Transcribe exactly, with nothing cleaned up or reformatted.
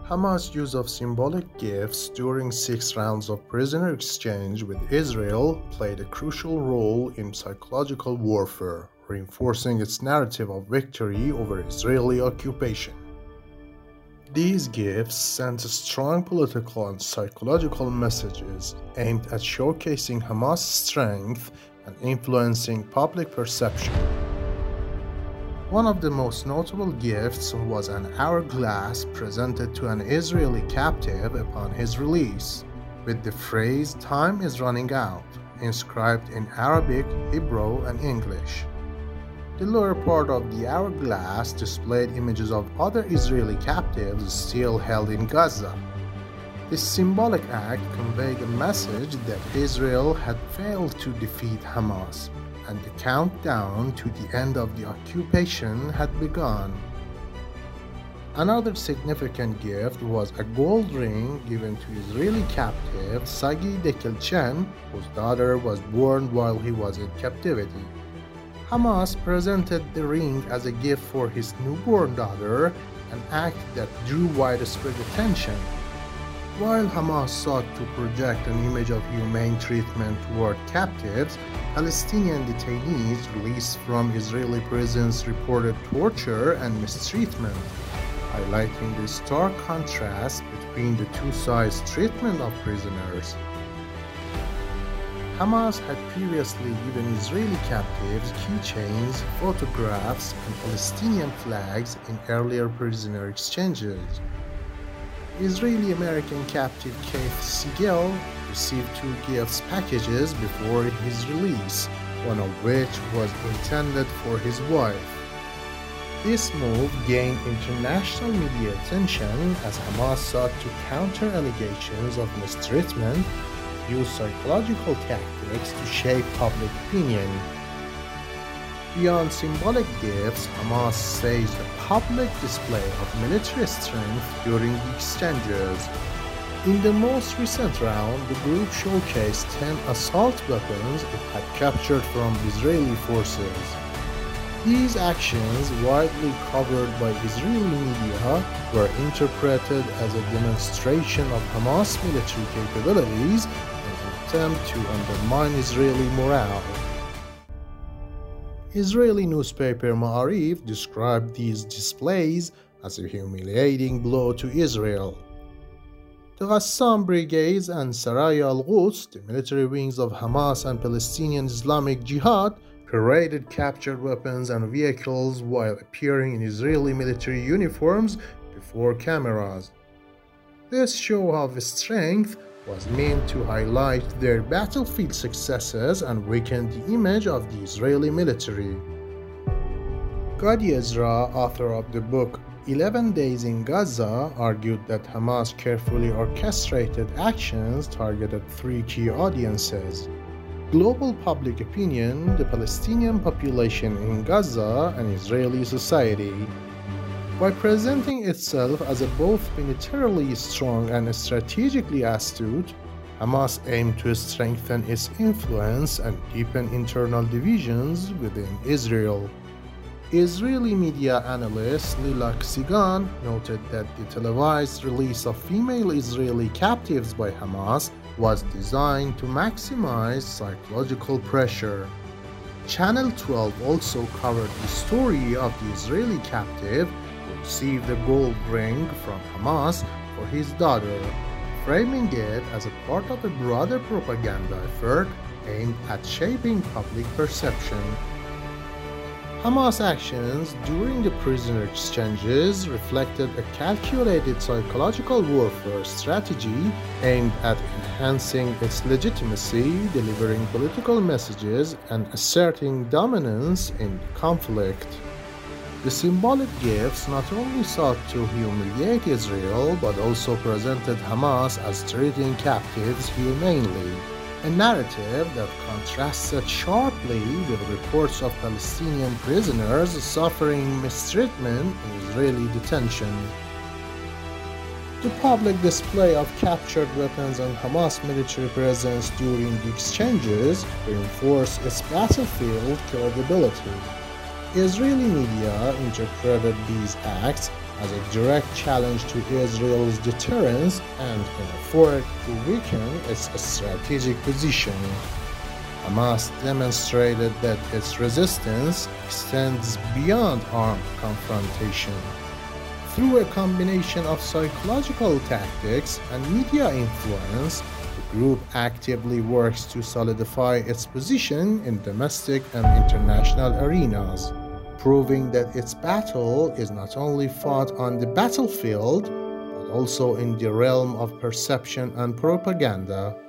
Hamas' use of symbolic gifts during six rounds of prisoner exchange with Israel played a crucial role in psychological warfare, reinforcing its narrative of victory over Israeli occupation. These gifts sent strong political and psychological messages aimed at showcasing Hamas' strength and influencing public perception. One of the most notable gifts was an hourglass presented to an Israeli captive upon his release, with the phrase "Time is running out" inscribed in Arabic, Hebrew, and English. The lower part of the hourglass displayed images of other Israeli captives still held in Gaza. This symbolic act conveyed a message that Israel had failed to defeat Hamas, and the countdown to the end of the occupation had begun. Another significant gift was a gold ring given to Israeli captive Sagi Dekelchen, whose daughter was born while he was in captivity. Hamas presented the ring as a gift for his newborn daughter, an act that drew widespread attention. While Hamas sought to project an image of humane treatment toward captives, Palestinian detainees released from Israeli prisons reported torture and mistreatment, highlighting the stark contrast between the two sides' treatment of prisoners. Hamas had previously given Israeli captives keychains, photographs, and Palestinian flags in earlier prisoner exchanges. Israeli-American captive Keith Siegel received two gifts packages before his release, one of which was intended for his wife. This move gained international media attention as Hamas sought to counter allegations of mistreatment, use psychological tactics to shape public opinion. Beyond symbolic gifts, Hamas staged a public display of military strength during the exchanges. In the most recent round, the group showcased ten assault weapons it had captured from Israeli forces. These actions, widely covered by Israeli media, were interpreted as a demonstration of Hamas military capabilities in an attempt to undermine Israeli morale. Israeli newspaper Ma'arif described these displays as a humiliating blow to Israel. The Ghassam Brigades and Saraya al-Quds, the military wings of Hamas and Palestinian Islamic Jihad, paraded captured weapons and vehicles while appearing in Israeli military uniforms before cameras. This show of strength was meant to highlight their battlefield successes and weaken the image of the Israeli military. Gadi Ezra, author of the book eleven Days in Gaza, argued that Hamas carefully orchestrated actions targeted three key audiences: global public opinion, the Palestinian population in Gaza, and Israeli society. By presenting itself as a both militarily strong and strategically astute, Hamas aimed to strengthen its influence and deepen internal divisions within Israel. Israeli media analyst Lilach Sigan noted that the televised release of female Israeli captives by Hamas was designed to maximize psychological pressure. Channel twelve also covered the story of the Israeli captive who received a gold ring from Hamas for his daughter, framing it as a part of a broader propaganda effort aimed at shaping public perception. Hamas' actions during the prisoner exchanges reflected a calculated psychological warfare strategy aimed at enhancing its legitimacy, delivering political messages, and asserting dominance in the conflict. The symbolic gifts not only sought to humiliate Israel but also presented Hamas as treating captives humanely, a narrative that contrasted sharply with reports of Palestinian prisoners suffering mistreatment in Israeli detention. The public display of captured weapons and Hamas military presence during the exchanges reinforced its battlefield credibility. Israeli media interpreted these acts as a direct challenge to Israel's deterrence and in an effort to weaken its strategic position. Hamas demonstrated that its resistance extends beyond armed confrontation. Through a combination of psychological tactics and media influence, the group actively works to solidify its position in domestic and international arenas, proving that its battle is not only fought on the battlefield, but also in the realm of perception and propaganda.